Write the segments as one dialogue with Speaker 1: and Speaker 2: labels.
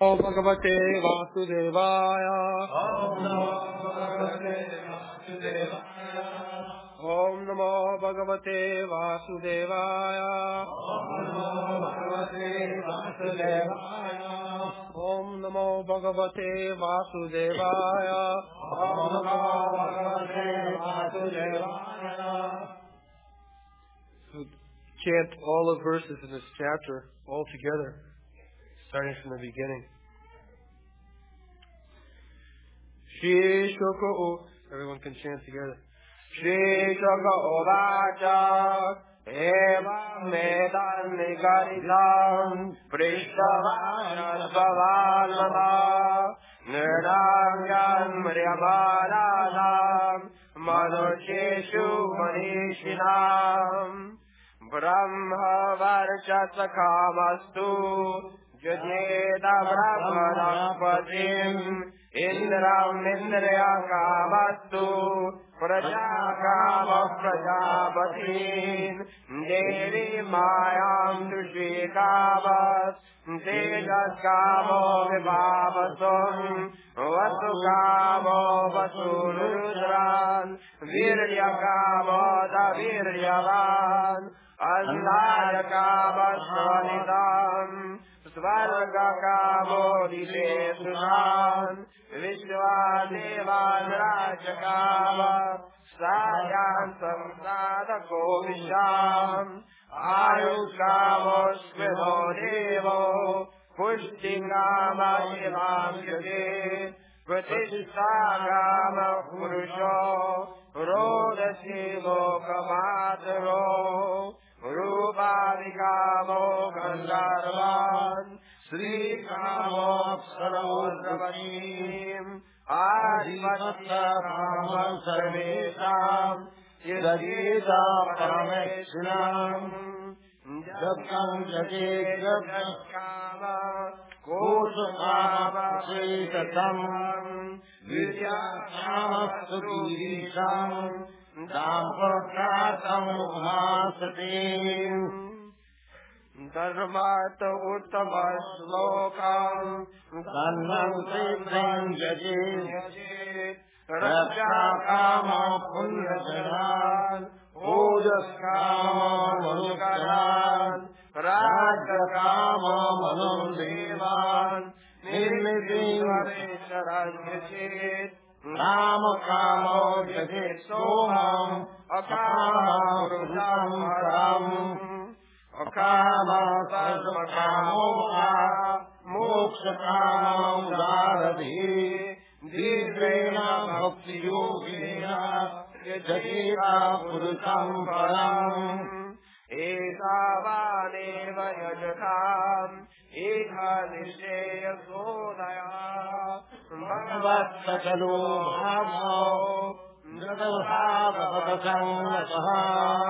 Speaker 1: ओम भगवते वासुदेवाय। ओम नमो भगवते वासुदेवाय। ओम नमो भगवते वासुदेवाय। Chant all the verses in this chapter all together, starting from the beginning. Shri Shuka, everyone can chant together. Shri Shuka Uvacha Evam Medan Nigaritam Prishtavanas Nirangyan Mryabalanam Manusheshu Manishinam Brahma Varchasa Kamastu Jajeda Brahmanapatim Indram Indriya Kamastu Praja Kama Prajapatin Devi Mayam Dushi Kamas Tejas Kamo Vibhavasum Vasu Kamo Vasurudran Virya Kamo Daviryavan Andhara Kamo Svanidam Svarga Kamo Dilesunan Vishwadevan Rajakama Sayan Samsadako Visham Ayuskamo Svido Devo Pushtingama Shivam Yage Pratishtagama Purusho Rodasivo Kamataro Rupavigamo Gandharvan Sri Kamo Saravadravim Adivataram Sarvesham Yadita Parameshinam Jabkam Jagekam Kama Kosakama Sritatam Vidyakama Sudhirisham Dampakatam Mahasatim Dharmata Uttama Slokam Dannam Sivram Yajit Rakshakama Punyajanan Ojaskama Manukaran Rajakama Manundevan Nirmidivaresharan Yajit Ramakamo Yajit Somam Akama Purusham Param Akama Sarvakamo Mokshakamo Dharadhi Divrena Bhakti Yogina Yajita Purusham Param Ekavaneva Yajatam Eka Nisheya Sodaya Bhagavat Sakalo Bhavo Jadavhavatasam Nataha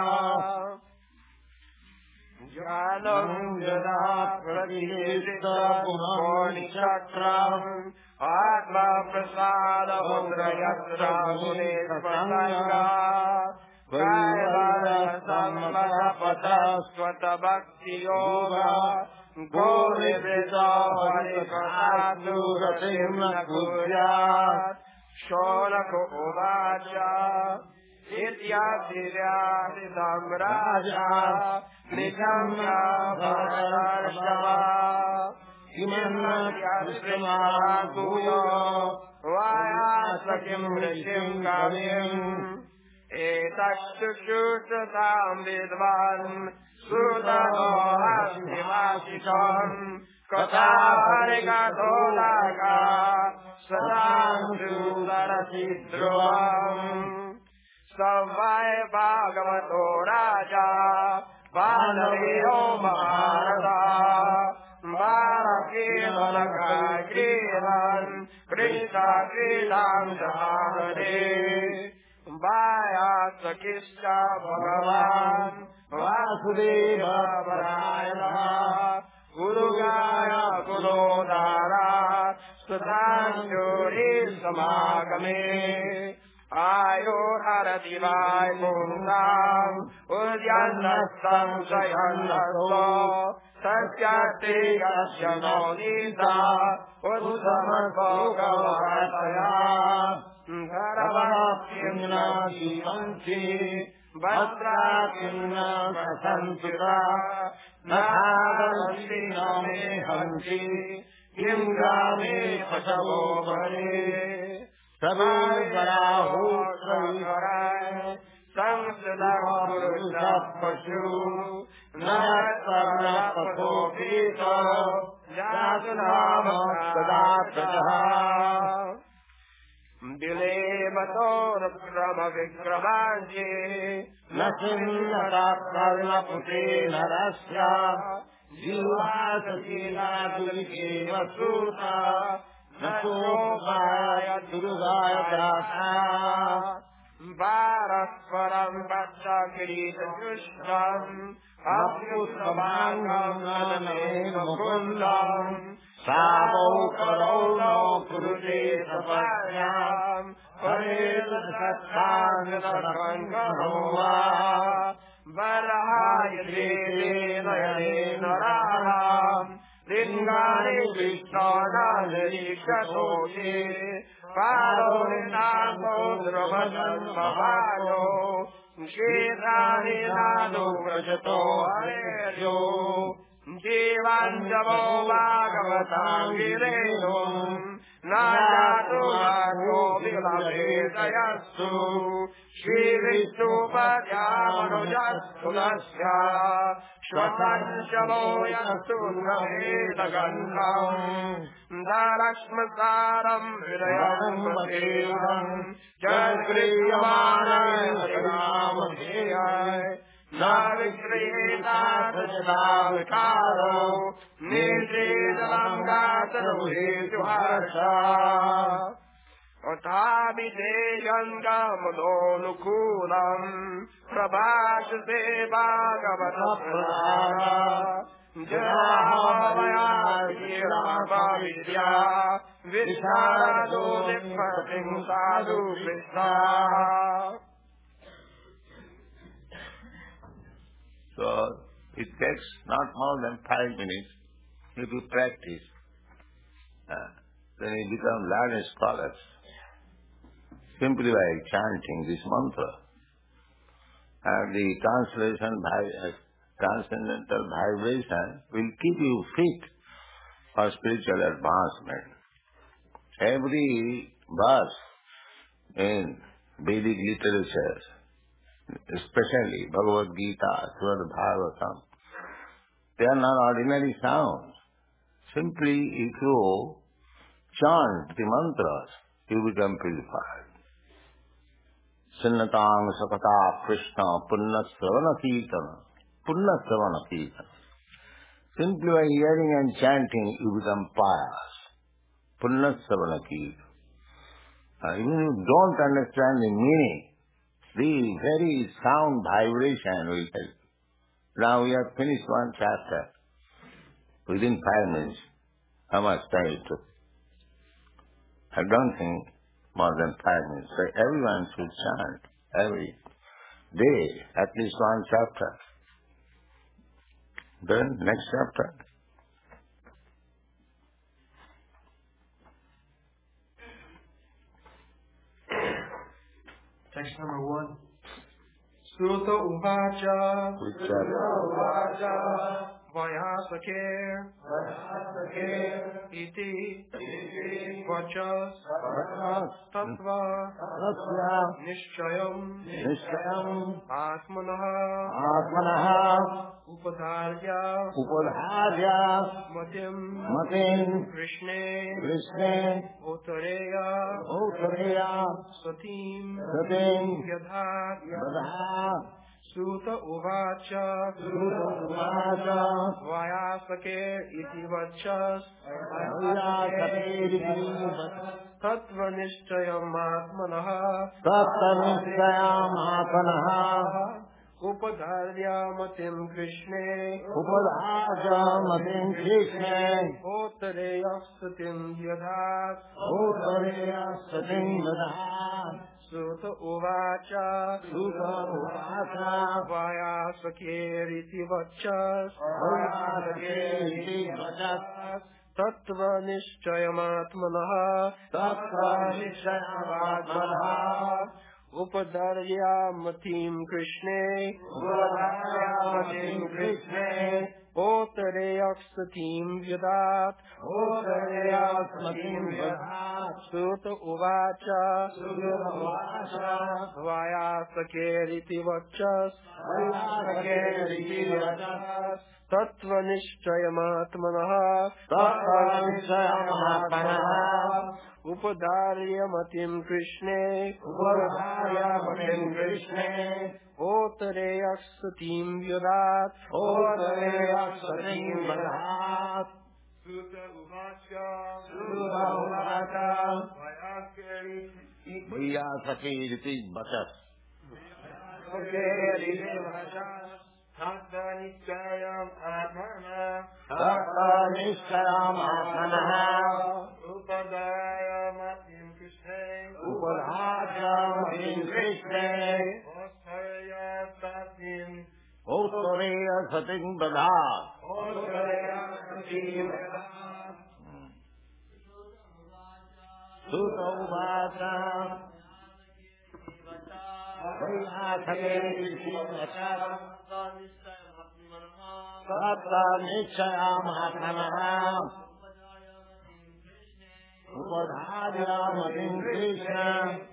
Speaker 1: Jnanam Jada Pratihishta Purani Chakram Atma Prasada Mudrayatra Mune Prasanga Vaivara Sammapata Swata Bhakti Yoga Gori Vrita Varikatu Ratimna Kuryat Shonako Uvacha Ityadhiryadidam Raja Nijamya Bharashava Imannatyasrima Guyo Vayasakim Rishim Kavim Etakshushusatam Vidvan Sudano Astivasitam Katavarikatolaka Sadam Sudarasiddruvam Savvai Bhagavato Raja Vanaveyo Maharata Bharakiranaka Krivan Krishna Kritam Jahare Vyasakishta Bhagavan Vasudeva Parayana Gurugaya Gurudara Sudanjuri Samagame Ayurharati Vai Pundam Udyanastam Sayannaso
Speaker 2: सत्यते यस्य नौनीता उत्तमभोगवातया धर्मकिन्न जीवन्ति भद्राकिन्न वसन्तिता नागन्ति न मे हन्ति किं ग्रामे पशवो भरे सर्वराहोत्रराय संसदः पुरुषः पशु नरकर्णपथोऽपीत जातनामस्तदातः विलेमतोर्क्रमविक्रमाञ्चे न चिन्नतात्पर्णपुटे नरस्य जीवासकीनादुलिकेव श्रुता न सोपाय दुर्गाय दासा परस्परं वच्च किरीटजुष्टम् अभ्युत्तमाङ्गमेव मुकुन्दम् सावौ करौ न कुरुते तपस्याम् परेतत्साङ्गसङ्गमो वा वराय नयनेन राणाम् लिङ्गानि विष्णोनादरीक्षतोषे पारोनाथो द्रवजन्मवायो क्षेत्राणि नादो व्रजतो हरेर्यो जीवाञ्जवो भागवताङ्गिरेणो नायातो यातो विलभेदयस्तु श्रीविष्णुपद्यामनुजस्तुलस्य श्वसंशवो यस्तु नवेदगन्धम् धरश्मसारम् हृदयम् वदेवम् जगृह्यमाणाय हरिनामधेयाय न विक्रियेता सजदा विकारो निर्जेदलम् गातरुहेतुहर्षा अथापि देयङ्गमनोऽनुकूलम् प्रभाषते भागवतप्रधाना जरामया विद्या विशारदो साधु Krishna.
Speaker 3: So it takes not more than 5 minutes if you practice. Then you become learned scholars simply by chanting this mantra. And the transcendental vibration will keep you fit for spiritual advancement. Every verse in Vedic literature, especially Bhagavad Gita, Srimad Bhagavatam, they are not ordinary sounds. Simply if you chant the mantras, you become purified. Sinnatang Sakata Krishna Punna Sravana Kirtana. Punna Sravana Kirtana. Simply by hearing and chanting, you become pious. Punna Sravana Kirtana. Even if you don't understand the meaning, the very sound vibration will help. Now we have finished one chapter within 5 minutes. How much time it took? I don't think more than 5 minutes. So everyone should chant every day at least one chapter. Then next chapter.
Speaker 1: Text number 1. Suta Uvacha Vayasake Iti Vachas Tattva Nishchayam Atmanaha Upadharya Matim Krishne Otareya Satim Yadha Suta Uvacha Vayasake iti vachas Tattva Nishchayam Atmanaha Upadharya Matim Krishne Otareya Satim Yadha Sutta uvacha.
Speaker 3: Sutta uvacha.
Speaker 1: Vayasakiriti vachas.
Speaker 3: Vayasakiriti vachas.
Speaker 1: Tattva nishchayamatmanaha.
Speaker 3: Tattva nishchayamatmanaha.
Speaker 1: Upadaryaamatim Krishne.
Speaker 3: Upadaryaamatim Krishne.
Speaker 1: Otareyaksatim Vyadat.
Speaker 3: Otareyaksatim Vyadat.
Speaker 1: Sutta uvacha.
Speaker 3: Sutta uvacha.
Speaker 1: Vayasakiriti vachas.
Speaker 3: Vayasakiriti vachas.
Speaker 1: Tattva nishchayamatmanaha.
Speaker 3: Tattva nishchayamatmanaha.
Speaker 1: Upadaryaamatim Krishne.
Speaker 3: Upadaryaamatim Krishne.
Speaker 1: Otareyaksatim Vyadat.
Speaker 3: Otareyaksatim Vyadat.
Speaker 2: Sutta uvacha.
Speaker 3: Sutta uvacha.
Speaker 2: Vayasakiriti
Speaker 3: vachas.
Speaker 2: Tattva nishchayamatmanaha.
Speaker 3: Tattva nishchayamatmanaha.
Speaker 2: Upadaryaamatim Krishne.
Speaker 3: Upadaryaamatim Krishne. Otareyaksatim Vyadat. Sutta uvacha. Vayasakiriti vachas. Tattva nishchayamatmanaha. Upadaryaamatim Krishne.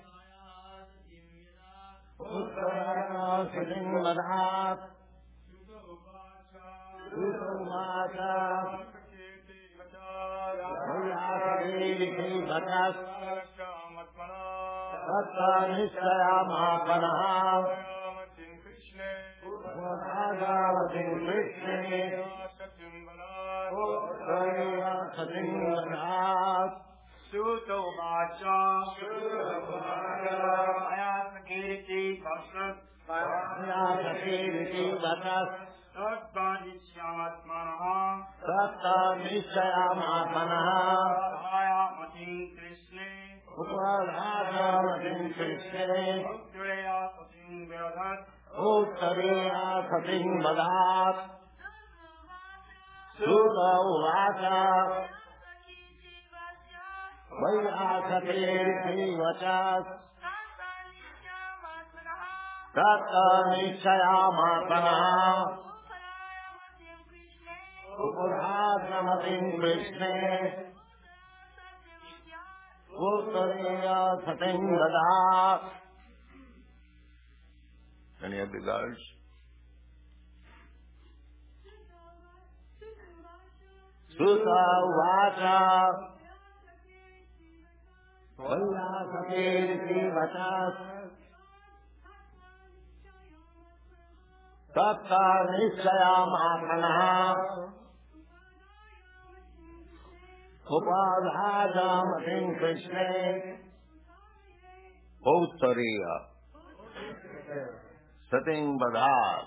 Speaker 3: Otareyaksatim Vyadat. Sutta uvacha. Vayasakiriti vachas. Tattva nishchayamatmanaha. Upadaryaamatim Krishne. Otareyaksatim Vyadat.
Speaker 2: Sutta uvacha. Vayasakiriti vachas.
Speaker 3: Vayasakiriti vachas.
Speaker 2: Tattva nishchayamatmanaha.
Speaker 3: Tattva nishchayamatmanaha.
Speaker 2: Vayasakiriti Krishne.
Speaker 3: Upadaryaamatim Krishne.
Speaker 2: Otareyaksatim Vyadat.
Speaker 3: Otareyaksatim Vyadat. Sutta uvacha. Vayasakiriti vachas. Tattva nishchayamatmanaha. Upadaryaamatim Krishne. Otareyaksatim Vyadat. Any other girls? Sutta uvacha. Vayasakiriti vachas. Tattva nishchayamatmanaha. Upadaryaamatim Krishne. Otareyaksatim Vyadat.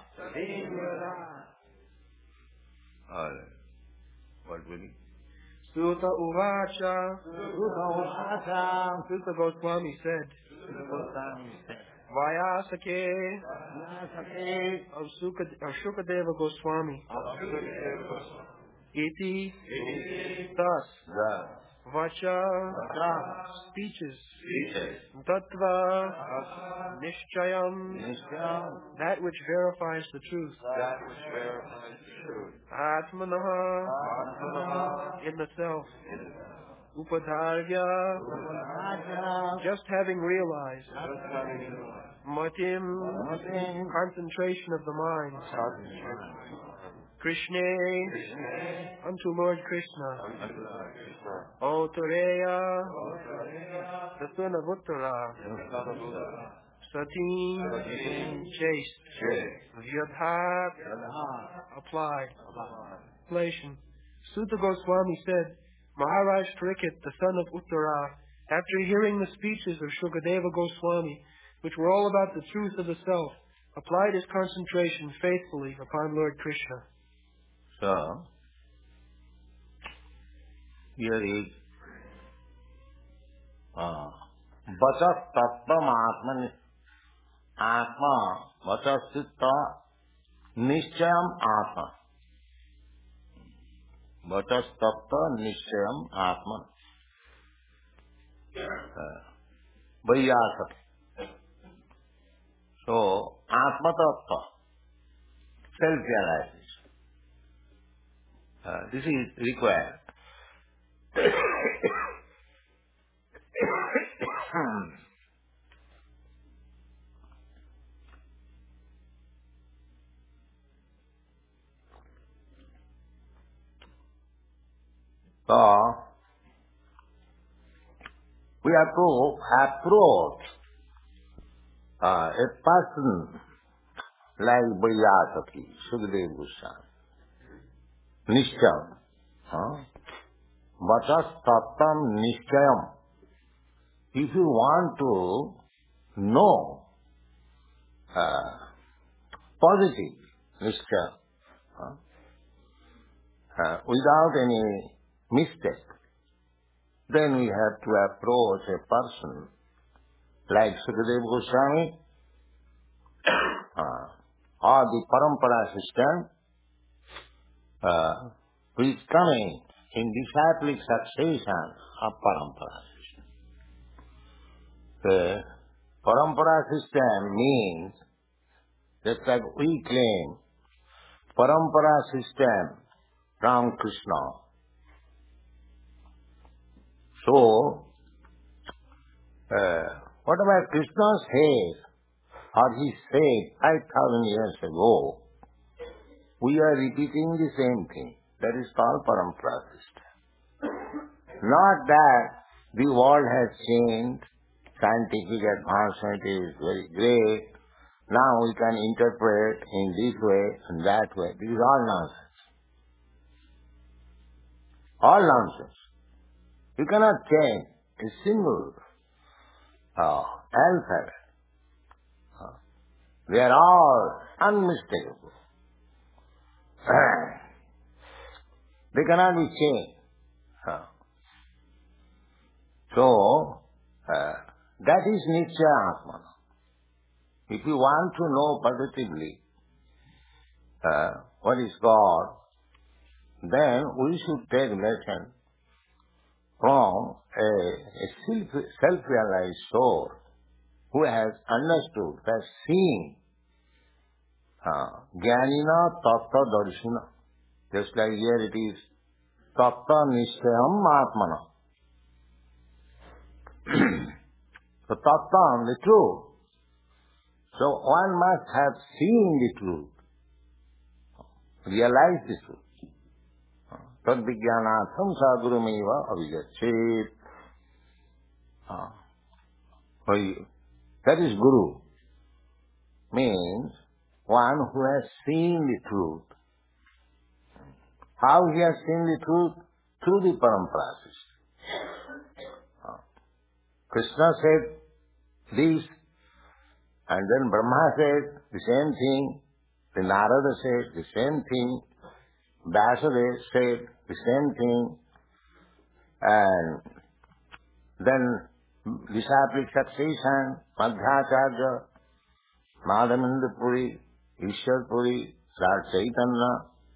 Speaker 3: What will he?
Speaker 1: Sutta uvacha.
Speaker 3: Sutta uvacha.
Speaker 1: Sutta Goswami said. Vayasake of Shukadeva Goswami. Iti. Thus. Vacha. Speeches. Tattva. Nishchayam. That which verifies the truth. Atmanaha. In the self. Upadarya. Just having realized. Matim. Concentration of the mind. Krishna. Unto Lord Krishna. Otareya. The son of Uttara. Satim. Chaste. Vyadhat. Applied. Translation. Sutta Goswami said, Maharaj Parikshit, the son of Uttara, after hearing the speeches of Shukadeva Goswami, which were all about the truth of the self, applied his concentration faithfully upon Lord Krishna.
Speaker 3: So, here is Vachas tattvam atman atma vachas citta nishchayam atma. Vachas tattva nishchayam atma. Vaiyasat. So, atma tattva, self-realization. This is required. So, we have to approach a person like Vaiyasati, Sukadeva Goswami. Nishchayam. Vachas tattam nishchayam. If you want to know positive nishchayam, without any mistake, then we have to approach a person like Sukadeva Goswami or the Parampara system who is coming in disciplic succession of Parampara system. The Parampara system means, just like we claim, Parampara system from Krishna. So, whatever Krishna says, or he said 5,000 years ago, we are repeating the same thing. That is called Parampara system. Not that the world has changed, scientific advancement is very great, now we can interpret in this way and that way. This is all nonsense. All nonsense. You cannot change a single alphabet. They are all unmistakable. They cannot be changed. So, that is Nityaya Atmana. If you want to know positively what is God, then we should take lesson from a self-realized soul who has understood, has seen Jnanina Tattva Darshina. Just like here it is Tattva Nishchayam Atmana. So Tattva, the truth. So one must have seen the truth, realized the truth. Tad vijnanatham sadgurumeva avijachet. That is Guru. Means one who has seen the truth. How he has seen the truth? Through the Parampara system. Krishna said this, and then Brahma said the same thing, the Narada said the same thing, Vyasadeva said the same thing, and then disciplic succession, Madhyacharya, Madhavendra Puri, Ishwar Puri, Lord Chaitanya,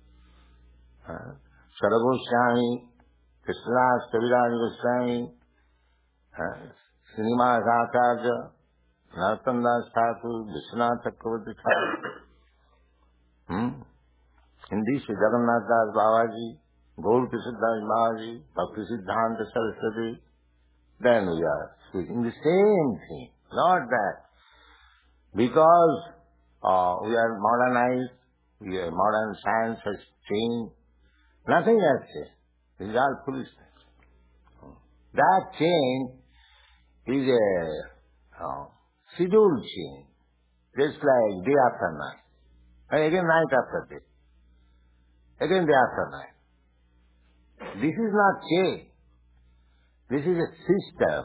Speaker 3: Saragoswami, Krishnadas Kaviraj Goswami, Srinivas Acharya, Narottam Das Thakur, Vishwanath Chakravarti Thakur, Hindi Sri Jagannath Das Babaji, Gaur Krishna Das Babaji, Bhakti Siddhanta Saraswati, then we are speaking the same thing. Not that because we are modernized, modern science has changed, nothing has changed. This is all foolishness. That change is a scheduled change, just like day after night, and again night after day, again day after night. This is not change. This is a system.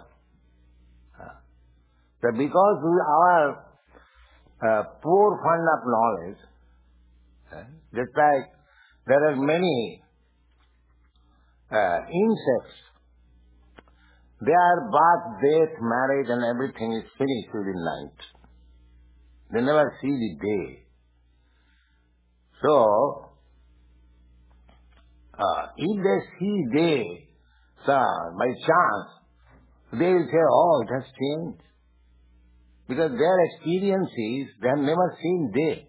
Speaker 3: So because our poor fund of knowledge, just like there are many insects Their birth, death, marriage and everything is finished within night. They never see the day. So, if they see day, by chance, they will say, oh, it has changed. Because their experience is, they have never seen day.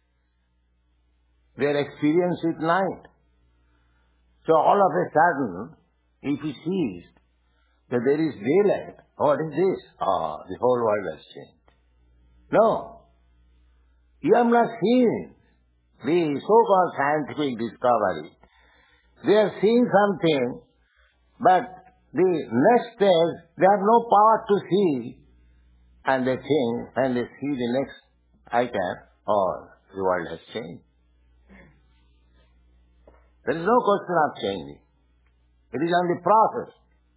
Speaker 3: Their experience is night. So all of a sudden, if he sees that there is daylight, what is this? The whole world has changed. No. You have not seen the so-called scientific discovery. They are seeing something, but the next stage, they have no power to see, and they think, when they see the next item, the world has changed. There is no question of changing. It is only process.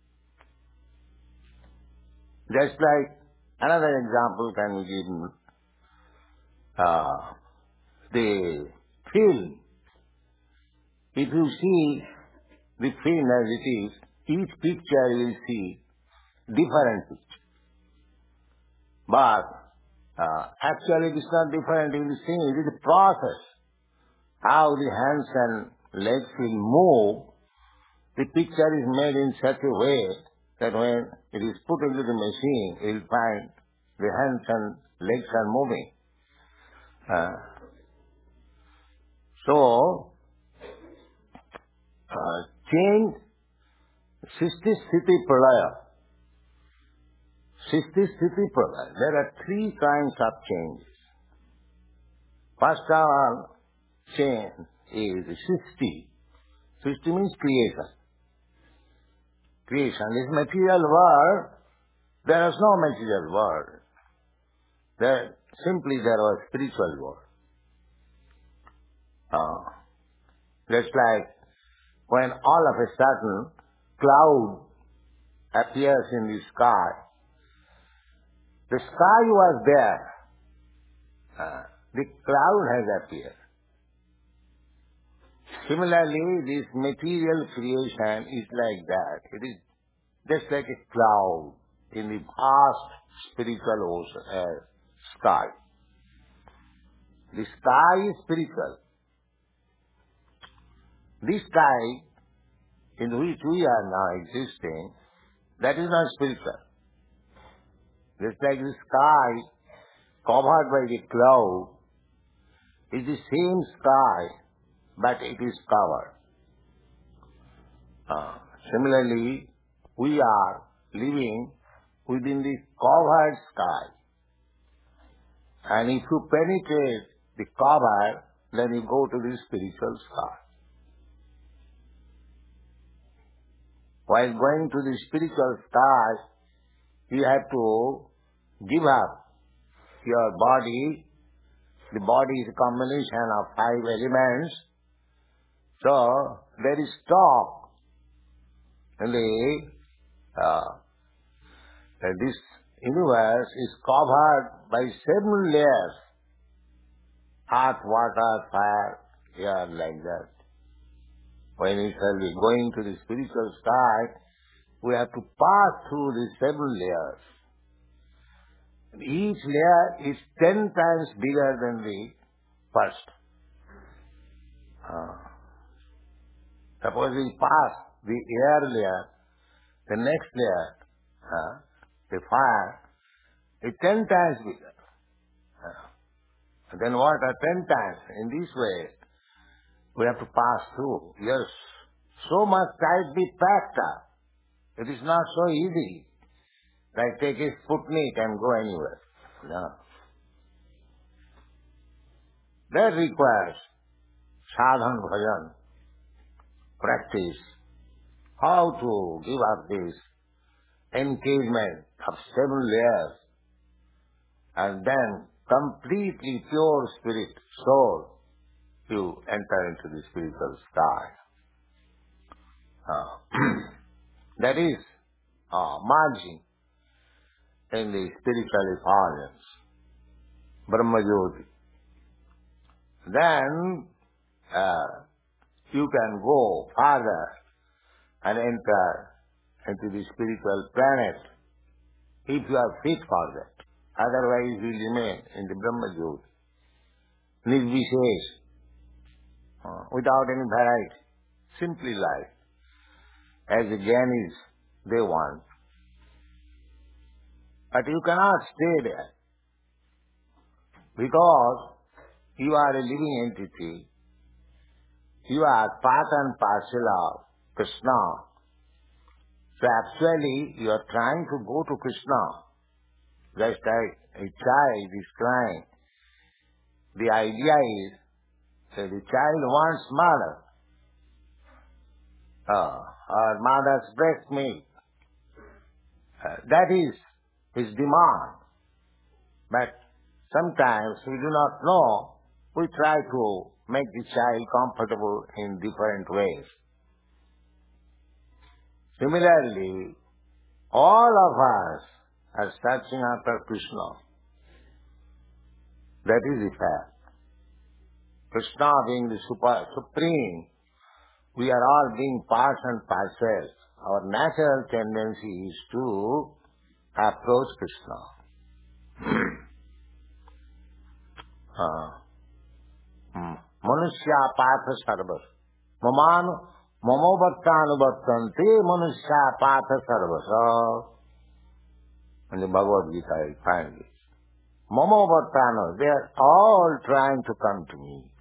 Speaker 3: Just like another example can be given, the film. If you see the film as it is, each picture you will see different picture. But actually it is not different, you will see it is a process. How the hands and legs will move, the picture is made in such a way that when it is put into the machine, you will find the hands and legs are moving. Change, Sisti Sthiti Pralaya. Sisti Sthiti Pralaya. There are three kinds of changes. First of all, change is Sisti. Sisti means creation. Creation. This material world, there is no material world. There was spiritual world. Just like when all of a sudden cloud appears in the sky. The sky was there. The cloud has appeared. Similarly, this material creation is like that. It is just like a cloud in the vast spiritual ocean, sky. The sky is spiritual. This sky in which we are now existing, that is not spiritual. Just like the sky covered by the cloud is the same sky, but it is covered. Similarly, we are living within the covered sky. And if you penetrate the cover, then you go to the spiritual sky. While going to the spiritual sky, you have to give up your body. The body is a combination of 5 elements. So, there is talk in this universe is covered by 7 layers. Earth, water, fire, air, like that. When we shall be going to the spiritual sky, we have to pass through the 7 layers. Each layer is 10 times bigger than the first. Suppose we pass the air layer, the next layer, the fire, is 10 times bigger. Then water 10 times. In this way, we have to pass through. Yes, so much tightly packed up. It is not so easy. Like take a Sputnik and go anywhere. No. That requires sadhana bhajan, practice, how to give up this engagement of 7 layers and then completely pure spirit, soul, you enter into the spiritual sky. That is merging in the spiritual effulgence, Brahma-jyoti. Then you can go further and enter into the spiritual planet, if you are fit for that. Otherwise, you remain in the Brahma-Jyoti, Nirvishesh, without any variety, simply life, as the Jainis they want. But you cannot stay there, because you are a living entity. You are part and parcel of Krishna. So actually, you are trying to go to Krishna. Just like a child is crying. The idea is that the child wants mother, or mother's breast milk. That is his demand. But sometimes we do not know. We try to make the child comfortable in different ways. Similarly, all of us are searching after Krishna. That is the fact. Krishna being the supreme, we are all being parts and parcels. Our natural tendency is to approach Krishna. Manusya patha sarvas. Mamo bhaktanuvartante manusya patha sarvas. In the Bhagavad Gita, I find this. Mamo bhaktanu, they are all trying to come to me.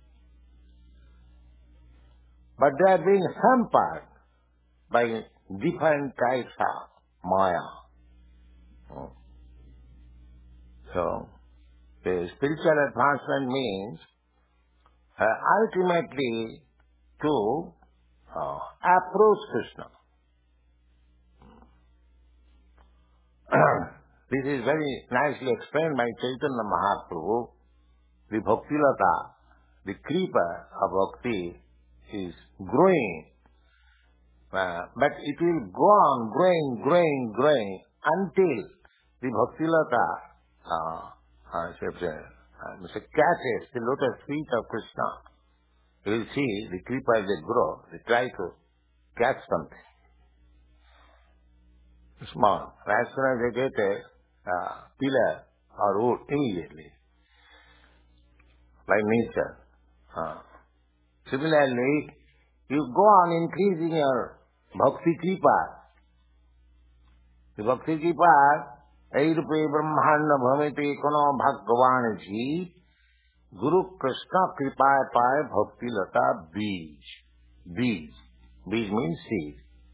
Speaker 3: But they are being hampered by different types of Maya. So, the spiritual advancement means ultimately to approach Krishna. This is very nicely explained by Chaitanya Mahaprabhu. The Bhaktilata, the creeper of bhakti, is growing. But it will go on growing until the Bhaktilata catches the lotus feet of Krishna. You will see the creeper, they grow, they try to catch something small. As soon as they get a pillar or wood, immediately, by nature. Similarly, you go on increasing your bhakti kripa. The bhakti kripa, Eirupe Brahmana Bhamite Kono Bhagavan Ji, Guru Krishna Kripa Pai Bhakti Lata Bij. Bij. Bij means seed.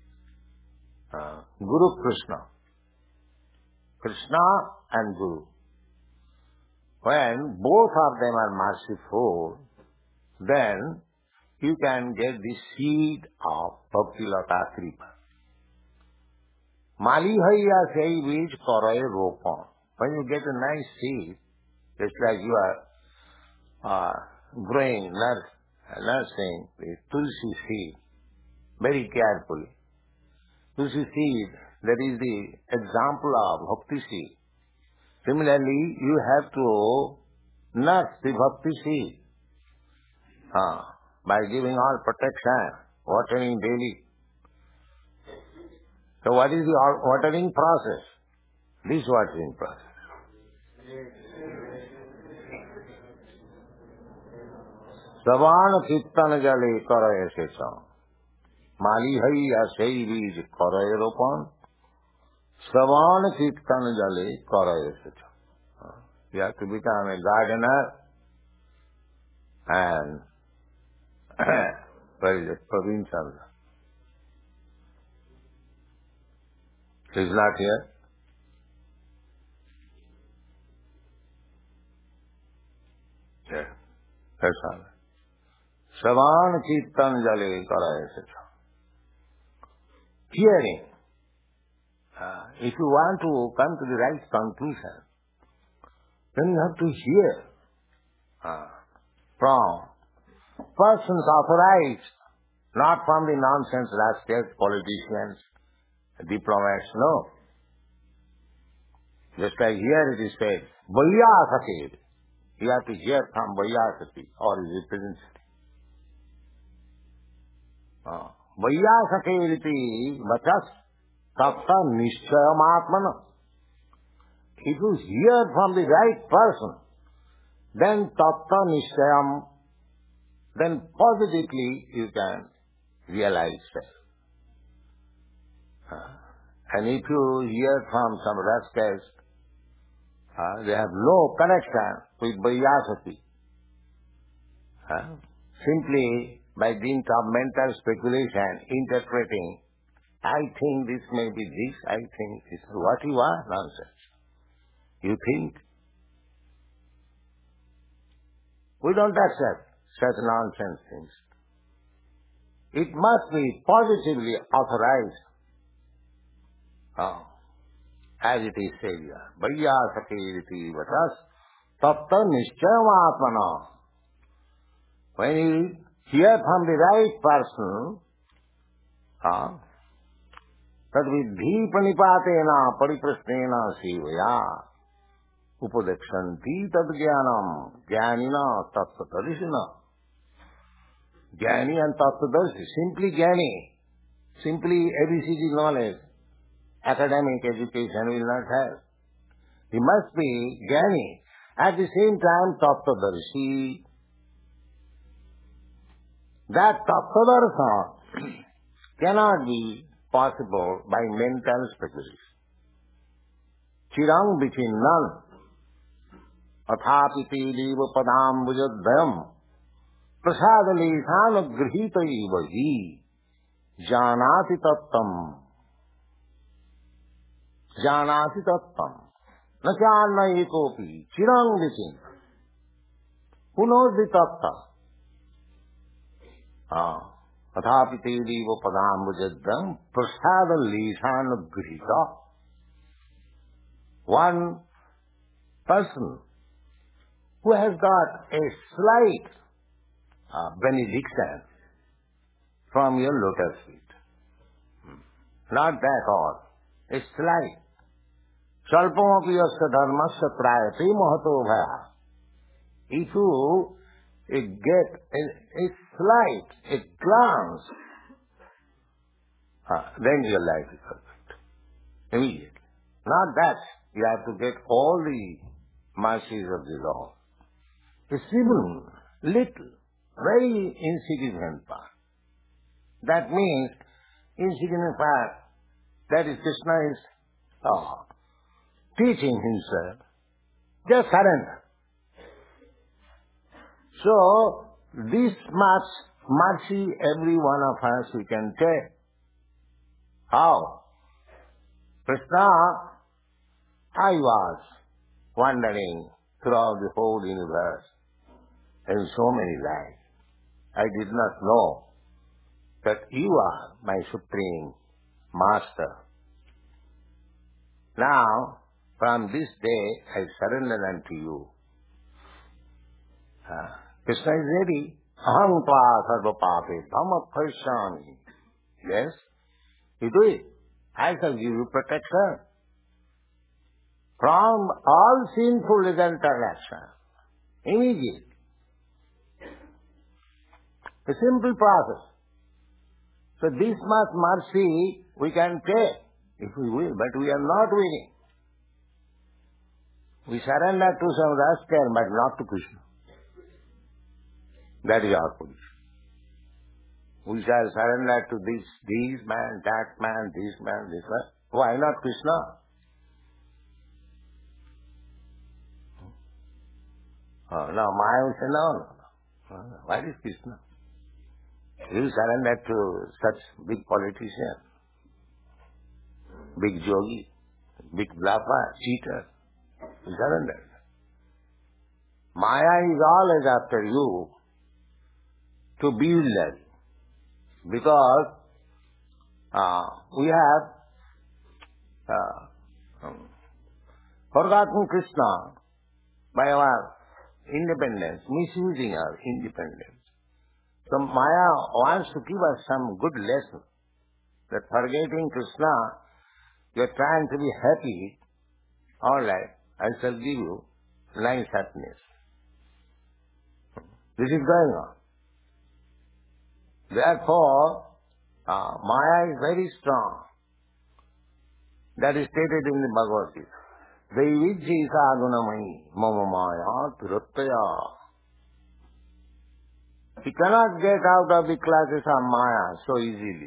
Speaker 3: Guru Krishna. Krishna and Guru. When both of them are merciful, then you can get the seed of Bhakti Lata Kripa. Mali Haiya Sei Bij Karai Ropan. When you get a nice seed, just like you are growing, nursing the Tulsi seed very carefully. Tulsi seed, that is the example of Bhakti seed. Similarly, you have to nurse the Bhakti seed by giving all protection, watering daily. So what is the watering process? This watering process. Savana Kirtan Jale Karaya Sesam. Mali Haiya Sei Bij Karaya Ropan. Savana Kirtan Jale Karaya Sesam. You have to become a gardener and where is it? Praveen Chandra. He is not here. Yeah, that's all. Savan Kirtan Jale Karaya Sesam. Hearing. If you want to come to the right conclusion, then you have to hear from persons authorized, not from the nonsense rascals, politicians, diplomats, no. Just like here it is said, Vaiyasati. You have to hear from Vaiyasati or his representative. Vaiyasati iti vachas tatta nishchayamatmana. If you hear from the right person, then tatta nishchayam, then positively you can realize that. And if you hear from some rascals, they have no connection with Vaiyasati. Simply by dint of mental speculation, interpreting, I think this may be this, I think this. What you are? Nonsense. You think? We don't accept such nonsense things. It must be positively authorized. As it is said here. Vaiyasati vatas tatta nishchayamatmana. When you hear from the right person, tad vidhi panipatena pariprasnena sivaya upadekshanti tad jnanam jnanina tattvadarshina. Jnani and tattvadarshi, simply jnani, simply ABCD knowledge, academic education will not have. He must be jnani. At the same time, tattvadarshi. That tattvadarshana cannot be possible by mental speculation. Chirang vichinnam athapiti liva padam vujadhyam prasadalisana grihita ivahi janati tattam na channa ekopi chirang vichin. Who knows the tattva? Athapiti liva padam vujadhyam prasadalisana grihita. One person who has got a slight benediction from your lotus feet. Not that all. A slight. Salpamapi yasya dharmasya trayati mahato bhaya. If you get a slight, a glance, then your life is perfect. Immediately. Not that you have to get all the mercies of the Lord. A simple, little, very insignificant part. That means insignificant part, that is Krishna is teaching himself. Just surrender. So, this much mercy every one of us we can take. How? Krishna, I was wandering throughout the whole universe in so many lives. I did not know that you are my supreme master. Now, from this day, I surrender unto you. Krishna is ready. Aham tva sarva pape dhamma prashami. Yes, you do it. I shall give you protection from all sinful resultant action. Immediately. A simple process. So this much mercy we can take if we will, but we are not willing. We surrender to some rascal, but not to Krishna. That is our position. We shall surrender to this man, that man, this man, this man. Why not Krishna? Now Maya will say, no. Why is Krishna? You surrender to such big politician, big yogi, big bluffer, cheater. You surrender. Maya is always after you to bewilder, because we have forgotten Krishna by our independence, misusing our independence. So Maya wants to give us some good lesson, that forgetting Krishna, you are trying to be happy. All right, I shall give you nice happiness. This is going on. Therefore, Maya is very strong. That is stated in the Bhagavad Gita. Daivijji sadhunamai mama maya tiruttaya. He cannot get out of the clutches of Maya so easily.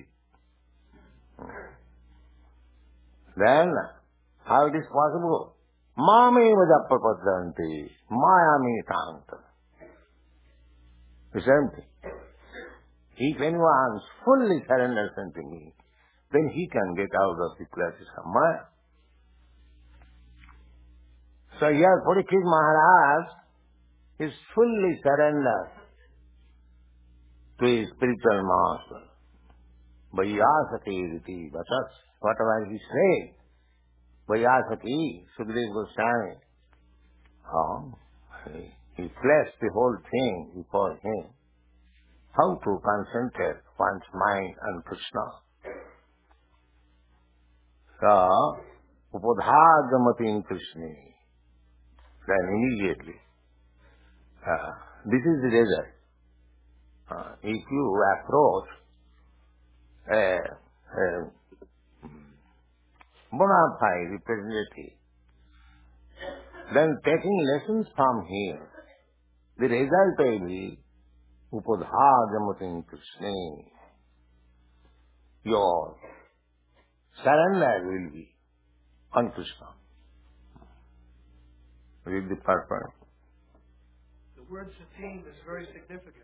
Speaker 3: Then, how it is possible? Mameva jappapaddanti, Maya me tanta. The same thing. If anyone fully surrenders unto me, then he can get out of the clutches of Maya. So here Parikshit Maharaj is fully surrendered to his spiritual master. Vaiyasaki riti vatas, whatever he said, Vaiyasaki, Sukadeva Goswami, he fleshed the whole thing before him. How to concentrate one's mind on Krishna. So, Upadhāgamati Krishna. Then immediately, this is the result. If you approach a bona fide representative, then taking lessons from him, the result will be Upadhāgamati Krishna. Your surrender will be on Krishna. Read the first part.
Speaker 1: The word satim is very significant.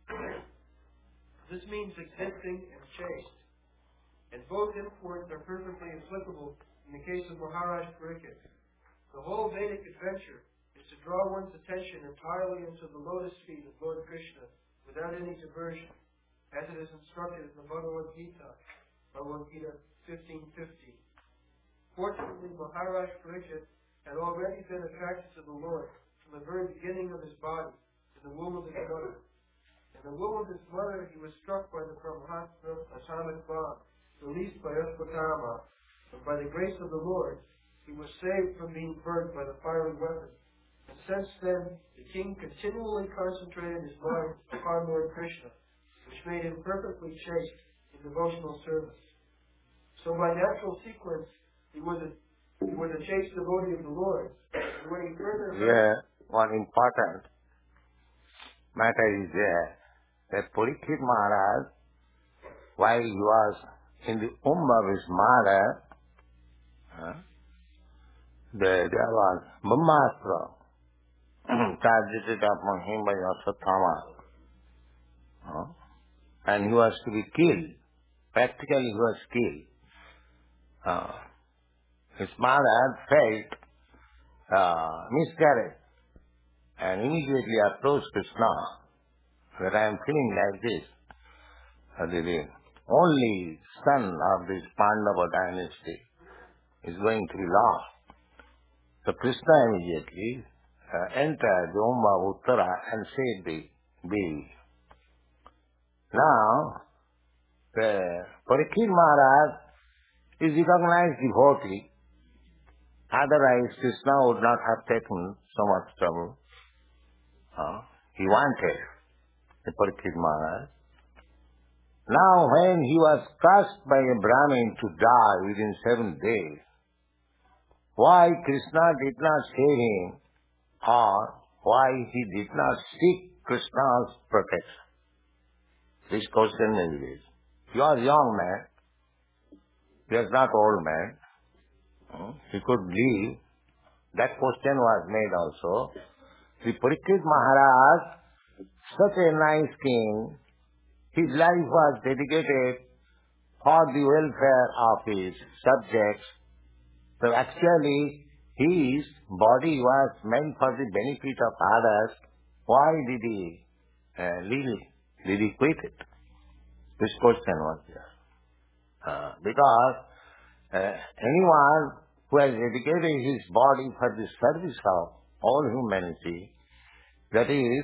Speaker 1: This means existing and chaste, and both imports are perfectly applicable in the case of Maharaj Parikshit. The whole Vedic adventure is to draw one's attention entirely into the lotus feet of Lord Krishna without any diversion, as it is instructed in the Bhagavad Gita, Bhagavad Gita 15:50. Fortunately, Maharaj Parikshit had already been attracted to the Lord from the very beginning of his body, in the womb of his mother. In the womb of his mother, he was struck by the Brahmastra atomic bomb released by Ashwatthama, and by the grace of the Lord, he was saved from being burned by the fiery weapon. And since then, the king continually concentrated his mind upon Lord Krishna, which made him perfectly chaste in devotional service. So by natural sequence, he was a chaste devotee of the Lord. And when he further...
Speaker 3: Yeah, one important matter is there, that Parikshit Maharaj, while he was in the womb of his mother, there was Brahmastra targeted upon him by Ashwatthama. And he was to be killed. Practically he was killed. His mother felt miscarriage and immediately approached Krishna that I am feeling like this. The only son of this Pandava dynasty is going to be lost. So Krishna immediately entered the womb of Uttara and saved the baby. Now, the Parikshit Maharaj is recognized devotee. Otherwise, Krishna would not have taken so much trouble. He wanted the Parikshit Maharaj. Now, when he was cast by a Brahmin to die within 7 days, why Krishna did not save him, or why he did not seek Krishna's protection? This question may be raised. He was a young man. He was not old man. He could live. That question was made also. The Parikshit Maharaj, such a nice king, his life was dedicated for the welfare of his subjects. So actually, his body was meant for the benefit of others. Why did he leave it? Did he quit it? This question was there. Because anyone who has dedicated his body for the service of all humanity, that means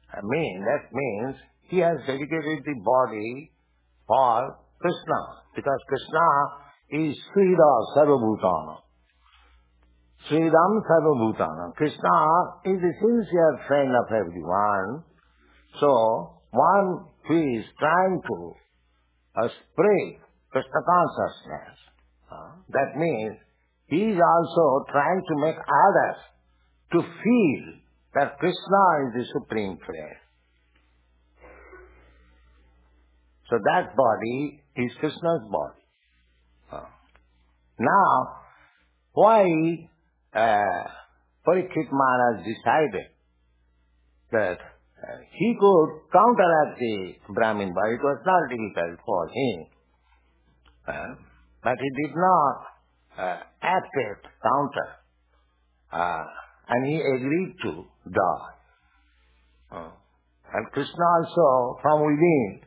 Speaker 3: he has dedicated the body for Krishna, because Krishna is Srida Sarvabhutana. Sridam Sarvabhutana. Krishna is the sincere friend of everyone. So, one who is trying to spread Krishna consciousness, That means he is also trying to make others to feel that Krishna is the supreme flame. So that body is Krishna's body. Now, why Parikshit Maharaj decided that he could counteract the Brahmin body? It was not difficult for him. But he did not accept counter. And he agreed to die. And Krishna also, from within,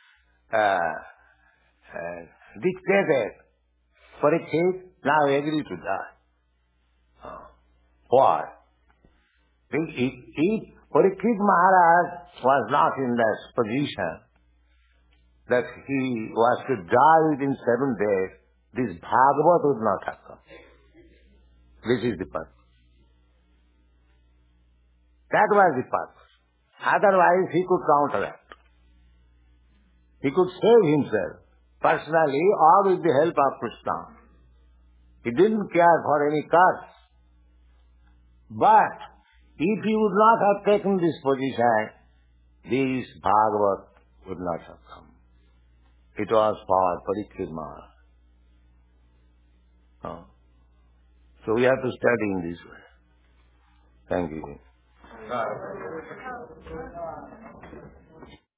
Speaker 3: dictated, Parikshit, now agree to die. Why? If Parikshit Maharaj was not in that position, that he was to die within 7 days, this Bhagavad would not have come. This is the purpose. That was the purpose. Otherwise, he could counteract. He could save himself personally or with the help of Krishna. He didn't care for any curse. But if he would not have taken this position, this Bhagavad would not have come. It was for Parikshit Maharaj. So we have to study in this way. Thank you.